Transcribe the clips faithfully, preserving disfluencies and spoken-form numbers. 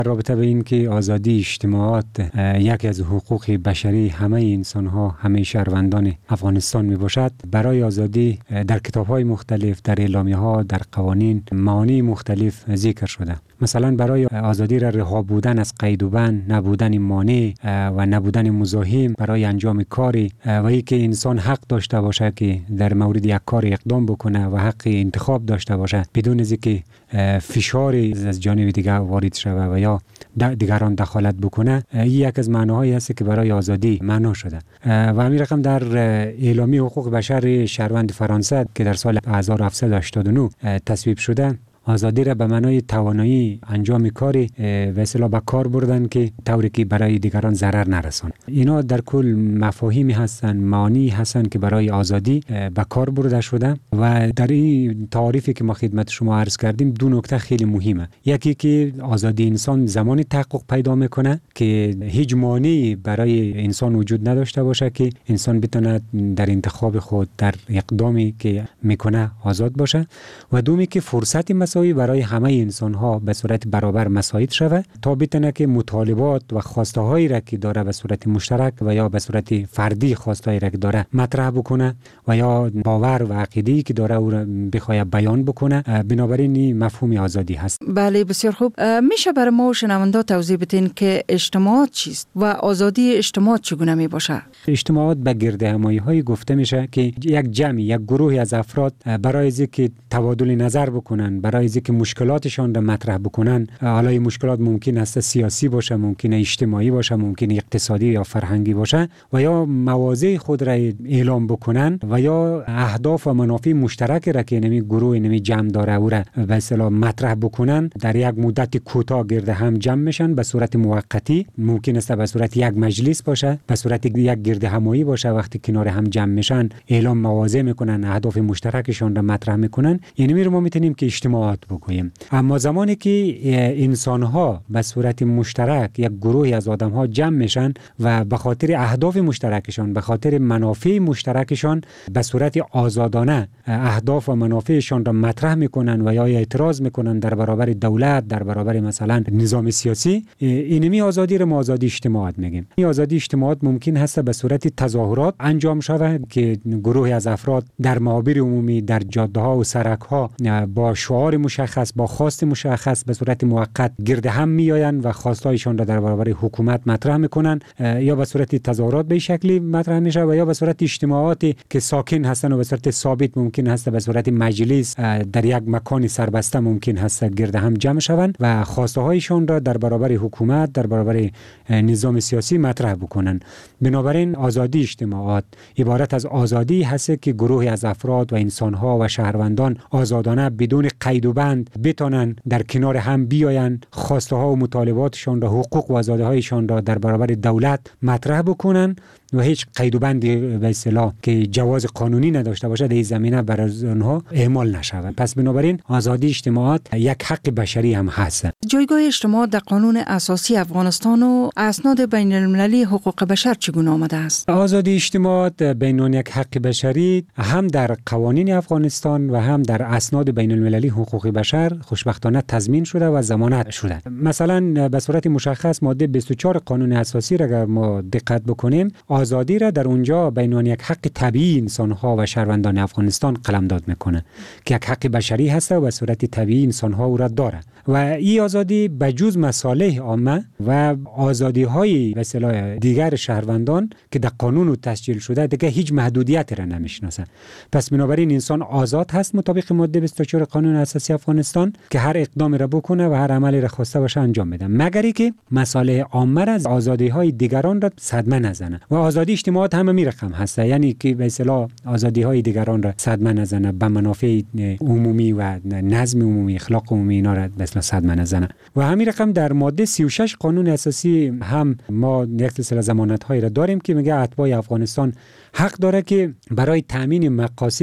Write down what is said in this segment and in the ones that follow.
رابطه به این که آزادی اجتماعات یکی از حقوق بشری همه انسان ها، همه شهروندان افغانستان می باشد، برای آزادی در کتاب های مختلف، در اعلامیه ها، در قوانین معانی مختلف ذکر شده. مثلا برای آزادی را رها بودن از قید و بند، نبودن مانع و نبودن مزاحم برای انجام کاری و اینکه انسان حق داشته باشه که در مورد یک کار اقدام بکنه و حق انتخاب داشته باشه بدون از اینکه فشار از جانب دیگر وارد شود و یا دیگران دخالت بکنه. این یک از معناهایی است که برای آزادی معنا شده و همین رقم در اعلامیه حقوق بشر شهروند فرانسه که در سال هزار و هفتصد و هشتاد و نه تصویب شده، آزادی را به معنای توانایی انجام کاری و اصطلاح به کار بردن که طوری که برای دیگران ضرر نرسان. اینا در کل مفاهیمی هستن، معانی هستن که برای آزادی به کار برده شده و در این تعریفی که ما خدمت شما عرض کردیم دو نکته خیلی مهمه. یکی که آزادی انسان زمانی تحقق پیدا میکنه که هیچ مانعی برای انسان وجود نداشته باشه که انسان بتونه در انتخاب خود، در اقدامی که میکنه آزاد باشه، و دومی که فرصت مساوی برای همه انسان ها به صورت برابر مساعد شود تا بتونه که مطالبات و خواسته هایی را که داره به صورت مشترک و یا به صورت فردی خواسته هایی را که داره مطرح بکنه و یا باور و عقیده‌ای که داره او را بخواد بیان بکنه. بنابراین این مفهوم آزادی هست. بله، بسیار خوب. میشه برای ما شنوندا توضیح بدین که اجتماعات چیست و آزادی اجتماعات چگونه می باشه؟ اجتماعات به گرد همایی های گفته میشه که یک جمعی، یک گروهی از افراد برای اینکه تبادل نظر بکنن، برای اینکه مشکلاتشان را مطرح بکنن، حالا این مشکلات ممکن است سیاسی باشه، ممکن اجتماعی باشه، ممکن اقتصادی یا فرهنگی باشه، و یا مواضع خود را اعلام بکنن و یا اهداف و منافع مشترک را که نمی گروه نمی جمع داره او را به اصطلاح مطرح بکنن، در یک مدت کوتاه گرد هم جمع میشن به صورت موقتی. ممکن است به صورت یک مجلس باشه، به صورت یک گرد همایی باشه. وقتی کنار هم جمع میشن اعلام مواضع میکنن، اهداف مشترکشان را مطرح میکنن. یعنی می رو ما میتونیم که اجتماعات بگوییم. اما زمانی که انسان ها به صورت مشترک، یک گروهی از آدم ها جمع میشن و به خاطر اهداف مشترکشان، به خاطر منافع مشترکشان به صورت آزادانه اهداف و منافعشان را مطرح میکنن و یا اعتراض میکنن در برابر دولت، در برابر مثلا نظام سیاسی، اینمی آزادی را ما آزادی اجتماعات میگیم. این آزادی اجتماعات ممکن هست به صورت تظاهرات انجام شود که گروهی از افراد در محاور عمومی، در جاده ها و سرک ها با شعار مشخص، با خواست مشخص به صورت موقت گرد هم میآیند و خواستایشان را در برابر حکومت مطرح میکنن، یا به صورت تظاهرات به شکلی مطرح میشه و یا به صورت اجتماعاتی که ساکن هستن و به صورت ثابت ممکن هست به صورت مجلس در یک مکان سربسته ممکن هست گرد هم جمع شوند و خواسته هایشان را در برابر حکومت، در برابر نظام سیاسی مطرح بکنن. بنابراین آزادی اجتماعات عبارت از آزادی هست که گروهی از افراد و انسان ها و شهروندان آزادانه بدون قید و بند بتونن در کنار هم بیاین، خواسته ها و مطالباتشان را، حقوق و آزادی هایشان را در برابر دولت مطرح بکنن و هیچ قید و بندی به اصطلاح که جواز قانونی نداشته باشه در این زمینه برای آنها اعمال نشود. پس بنابراین آزادی اجتماعات یک حق بشری هم هست. جایگاه اجتماعات در قانون اساسی افغانستان و اسناد بین المللی حقوق بشر چگونه آمده است؟ آزادی اجتماعات بین یک حق بشری هم در قوانین افغانستان و هم در اسناد بین المللی حقوق بشر خوشبختانه تضمین شده و ضمانت شده. مثلا به صورت مشخص ماده بیست و چهار قانون اساسی را اگر ما دقت بکنیم، آزادی را در اونجا بین یک حق طبیعی انسان‌ها و شهروندان افغانستان قلمداد میکنه که یک حق بشری هست و به صورت طبیعی انسان‌ها او را داره و این آزادی بجز مصالح عامه و آزادی‌های به اصطلاح دیگر شهروندان که در قانون تسجیل شده دیگه هیچ محدودیتی را نمیشناسه. پس بنابراین انسان آزاد هست مطابق ماده بیست و چهار قانون اساسی افغانستان که هر اقدامی را بکنه و هر عملی را خواسته باشه انجام بده، مگر اینکه مصالح عامه را از آزادی‌های دیگران را صدمه نزنه. و آزادی اجتماعات هم می رقم هست، یعنی که به اصطلاح آزادی‌های دیگران را صدمه نزنه، به منافع عمومی و نظم عمومی، اخلاق عمومی اینا را به اصطلاح صدمه نزنه. و همین رقم در ماده سی و شش قانون اساسی هم ما یک سلسله ضمانت‌هایی را داریم که میگه اتباع افغانستان حق داره که برای تامین مقاصد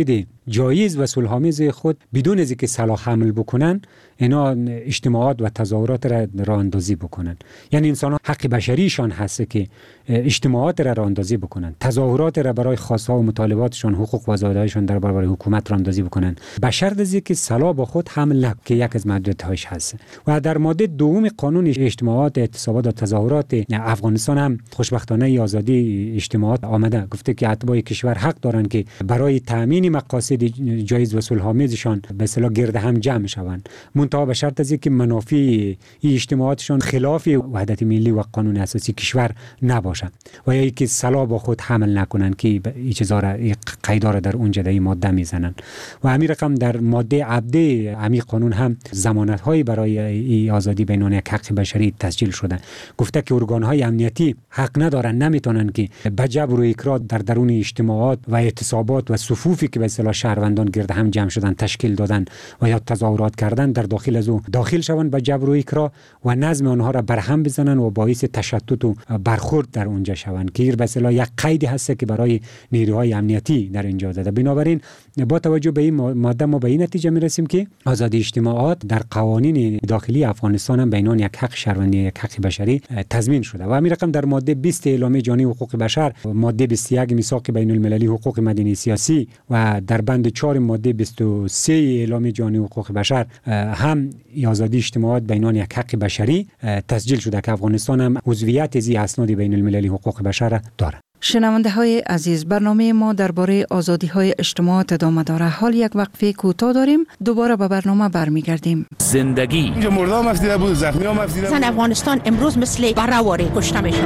جایز و صلح‌آمیز خود بدون از اینکه سلاح حمل بکنن اینا اجتماعات و تظاهرات را راه اندازی بکنن. یعنی انسان ها حق بشریشان هست که اجتماعات را راه اندازی بکنن، تظاهرات را برای خواست‌ها و مطالباتشان، حقوق و آزادی‌هایشان در برابر حکومت راه اندازی بکنن، به شرط از اینکه سلاح با خود حمل نکنند که یک از محدودیت‌هاش هست. و در ماده دوم قانون اجتماعات، اعتصابات و تظاهرات افغانستان هم خوشبختانه آزادی اجتماعات آمده، گفته که اتباع کشور حق دارند که برای تامین مقاصد جایز و صلح‌آمیزشان به اصطلاح گرد هم جمع شوند، منتها به شرط از اینکه منافع این اجتماعاتشان خلاف وحدت ملی و قانون اساسی کشور نباشه و یا اینکه سلاح با خود حمل نکنند که این چیزا را قیدا را در اونجا در این ماده میزنن. و همین رقم در ماده عبده همین قانون هم ضمانت‌های برای این آزادی بینان یک حق بشری تسجیل شده. گفته که ارگان‌های امنیتی حق ندارن، نمیتونن که به جبر و اکراه در درون اجتماعات و اعتصابات و صفوفی که به اصطلاح شهروندان گرد هم جمع شدن تشکیل دادن و یا تظاهرات کردن در داخل از او داخل شوند به جبر و اکراه و نظم آنها را برهم بزنن و باعث تشتت و برخورد در اونجا شوند که به اصطلاح یک قیدی هست که برای نیروهای امنیتی در اینجا داده. بنابراین با توجه به این ماده ما به این نتیجه میرسیم که آزادی اجتماعات در قوانین داخلی افغانستان هم بینان یک حق شهروندی، یک حق بشری تضمین شده. و همین رقم در ماده بیست اعلامیه جهانی حقوق بشر، ماده بیست و یک میثاق بین المللی حقوق مدنی سیاسی و در بند چهار ماده بیست و سه اعلامیه جهانی حقوق بشر هم آزادی اجتماعات بینان یک حق بشری تسجیل شده که افغانستان هم عضویت از اسناد بین المللی حقوق بشر دارد. شنونده های عزیز، برنامه ما درباره آزادی های اجتماعات ادامه داره. حال یک وقفه کوتاه داریم، دوباره به برنامه برمیگردیم. زندگی اینجا مردم افدیده بود، زخمی هم افدیده بود. زن افغانستان امروز مثل برآوری کشته میشه.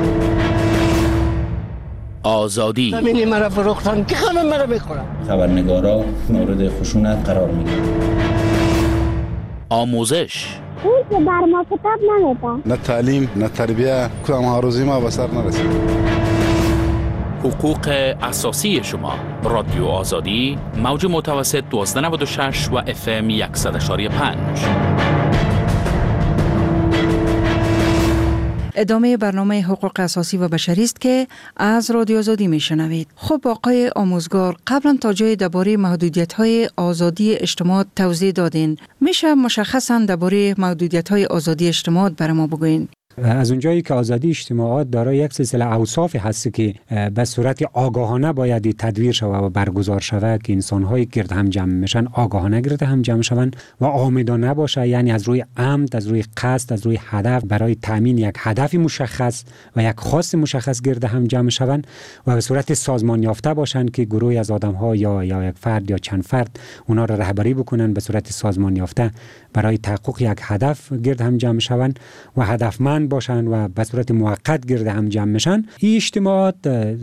آزادی زمین مرا فروختن که خانم مرا میخورن. خبرنگارا مورد خشونت قرار میگیرن. آموزش اون که بر ما کتاب نمیده، نه تعلیم نه تربیه، کدام آرزوی ما به سر نرسید. حقوق اساسی شما. رادیو آزادی، موج متوسط دوازده نود و شش و اف ام صد و یک و پنج. ادامه برنامه حقوق اساسی و بشری است که از رادیو آزادی میشنوید. خب آقای آموزگار، قبلا تا جای درباره محدودیت‌های آزادی اجتماع توضیح دادین. میشه مشخصاً درباره محدودیت‌های آزادی اجتماع برای ما بگوین؟ از اونجایی که آزادی اجتماعات دارای یک سلسله اوصاف هست که به صورت آگاهانه باید تدویر شود و برگزار شود که انسان‌های گرد هم جمع میشن آگاهانه گرد هم جمع شوند و آمدانه باشه، یعنی از روی عمد، از روی قصد، از روی هدف برای تامین یک هدف مشخص و یک خواست مشخص گرد هم جمع شوند و به صورت سازمان یافته باشند که گروهی از آدم‌ها یا یا یک فرد یا چند فرد اونا را رهبری بکنن به صورت سازمان یافته برای تحقق یک هدف گرد هم جمع شوند و هدفمند باشن و به صورت موقت گرد هم جمع میشن. این اجتماعات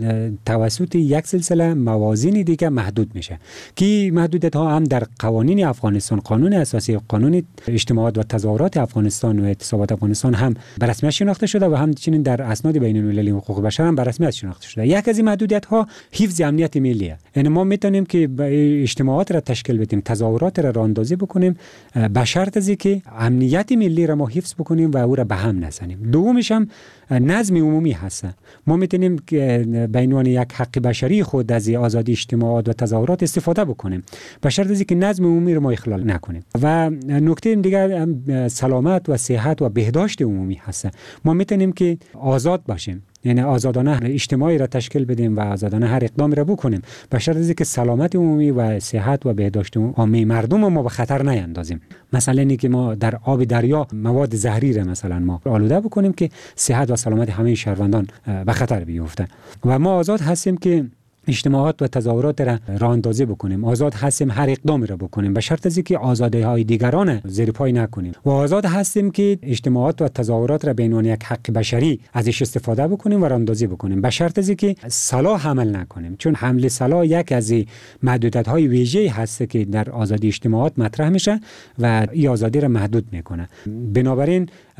توسط یک سلسله موازین دیگه محدود میشه که محدودیت ها هم در قوانین افغانستان، قانون اساسی، قانون اجتماعات و تظاهرات افغانستان و اعتصابات افغانستان هم به رسمیت شناخته شده و همچنین در اسناد بین المللی حقوق بشر هم به رسمیت شناخته شده. یک از این محدودیت ها حفظ امنیت ملیه. یعنی ما میتونیم که اجتماعات را تشکیل بدیم، تظاهرات را راه اندازی بکنیم به شرط از اینکه امنیت ملی را ما حفظ بکنیم و او را به هم نزنیم. دومش هم نظم عمومی هست. ما میتونیم به عنوان یک حق بشری خود از آزادی اجتماعات و تظاهرات استفاده بکنیم به شرط از اینکه نظم عمومی را ما اخلال نکنیم. و نکته دیگر سلامت و صحت و بهداشت عمومی هست. ما میتونیم که آزاد باشیم، یعنی آزادانه اجتماعی را تشکیل بدیم و آزادانه هر اقدامی را بکنیم به شرط از اینکه سلامت عمومی و صحت و بهداشت عامه مردم ما به خطر نیندازیم. مثلا اینکه ما در آب دریا مواد زهری را مثلا ما آلوده بکنیم که صحت و سلامت همه شهروندان به خطر بیفته. و ما آزاد هستیم که اجتماعات و تظاهرات را راه اندازی بکنیم، آزاد هستیم هر اقدامی را بکنیم به شرط از اینکه آزادی‌های دیگران زیر پای نکنیم و آزاد هستیم که اجتماعات و تظاهرات را به عنوان یک حق بشری ازش استفاده بکنیم و راه اندازی بکنیم به شرط از اینکه سلاح حمل نکنیم، چون حمل سلاح یک از محدودیت‌های ویژه‌ای هست که در آزادی اجتماعات مطرح میشه و این آزادی را محدود میکنه. بنابراین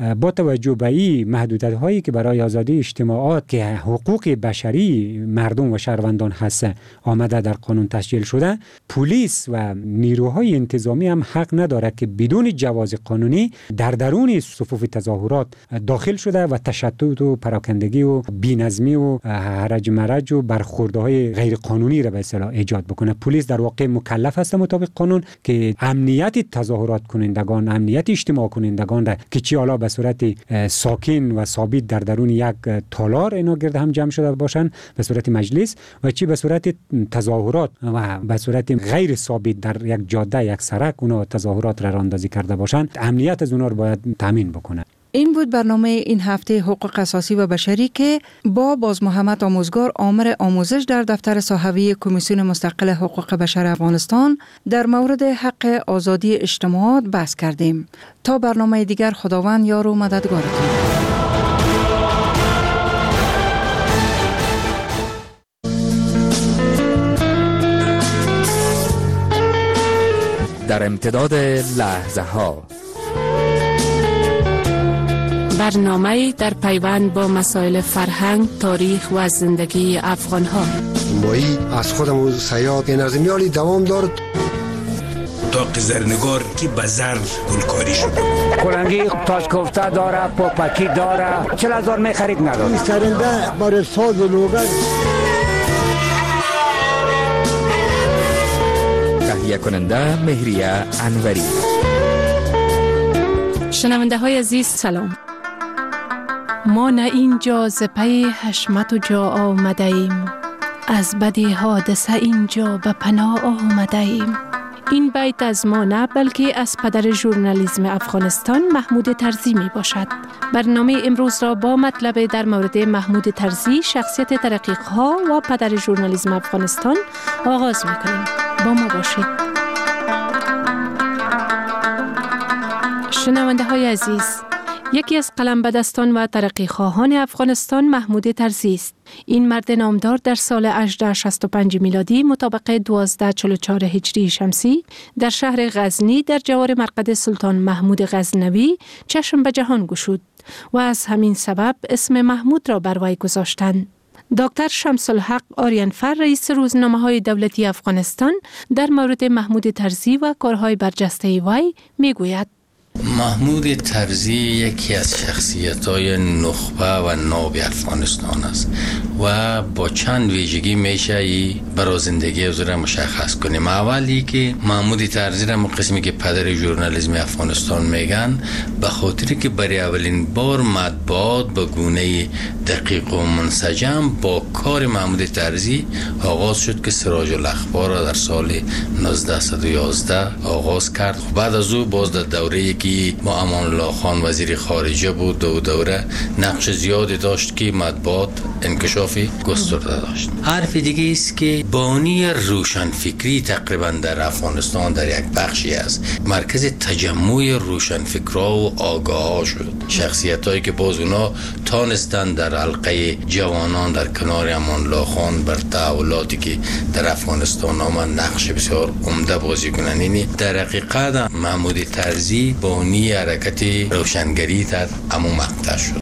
با توجه به این محدودیت هایی که برای آزادی اجتماعات که حقوق بشری مردم و شهروندان هست آمده در قانون تسجیل شده، پلیس و نیروهای انتظامی هم حق نداره که بدون جواز قانونی در درون صفوف تظاهرات داخل شده و تشتت و پراکندگی و بی‌نظمی و هرج مرج و برخوردهای غیر قانونی را به اصطلاح ایجاد بکنه. پلیس در واقع مکلف است مطابق قانون که امنیت تظاهرات کنندگان، امنیت اجتماع کنندگان را که چی حالا به صورت ساکن و ثابت در درون یک تالار اینا گرد هم جمع شده باشن به صورت مجلس و چی به صورت تظاهرات و به صورت غیر ثابت در یک جاده، یک سرک اونا تظاهرات را راندازی کرده باشن، امنیت از اونا رو باید تامین بکنه. این بود برنامه این هفته حقوق اساسی و بشری که با باز محمد آموزگار آمر آموزش در دفتر صحوی کمیسیون مستقل حقوق بشر افغانستان در مورد حق آزادی اجتماعات بحث کردیم. تا برنامه دیگر خداوند یار و مددگارتون. در امتداد لحظه ها برنامه در پیوند با مسائل فرهنگ، تاریخ و زندگی افغان ها. مایی از خودم سیاد نظمیالی دوام دارد. داغ زرنگار که بزر گلکاری شده. کلنگی تاج کوفته داره، پاپکی داره. چل هزار می خرید نداره. این سرنده بر ساز و لوگر. تهیه کننده مهریه انوری. شنونده های عزیز سلام. ما نه اینجا ز پی حشمت و جا آمده ایم، از بدی حادثه اینجا به پناه آمده ایم. این بیت از ما نه بلکه از پدر ژورنالیسم افغانستان محمود طرزی می باشد. برنامه امروز را با مطلب در مورد محمود طرزی، شخصیت تحقیق‌ها و پدر ژورنالیسم افغانستان آغاز می کنیم. با ما باشید. شنونده های عزیز، یکی از قلمبدستان و ترقیخواهان افغانستان محمود طرزی است. این مرد نامدار در سال هزار و هشتصد و شصت و پنج میلادی مطابق دوازده و چهل و چهار هجری شمسی در شهر غزنی در جوار مرقد سلطان محمود غزنوی چشم به جهان گشود و از همین سبب اسم محمود را بر وی گذاشتند. دکتر شمس الحق آریانفر رئیس روزنامه‌های دولتی افغانستان در مورد محمود طرزی و کارهای برجسته وی میگوید: محمود طرزی یکی از شخصیت‌های نخبه و ناب افغانستان است و با چند ویژگی میشه ای برای زندگی او را مشخص کنیم. اولی که محمود طرزی را قسمی که پدر ژورنالیسم افغانستان میگن، به خاطری که برای اولین بار مطبوعات به گونه دقیق و منسجم با کار محمود طرزی آغاز شد که سراج الاخبار را در سال هزار و نهصد و یازده آغاز کرد. بعد از او باز در دوره که با امان الله خان وزیر خارجه بود، دو دوره نقش زیادی داشت که مطبوعات انکشافی گسترده داشت. حرف دیگه است که بانی روشنفکری تقریبا در افغانستان در یک بخشی است مرکز تجمع روشنفکرها و آگاها شد. شخصیتایی که باز اونا تانستن در حلقه جوانان در کنار امان الله خان بر تحولاتی که در افغانستان آمد نقش بسیار عمده بازی کنن. یعنی در حقیقت محمود طرزی بانی حرکت روشنگری در عموم مقطع شد.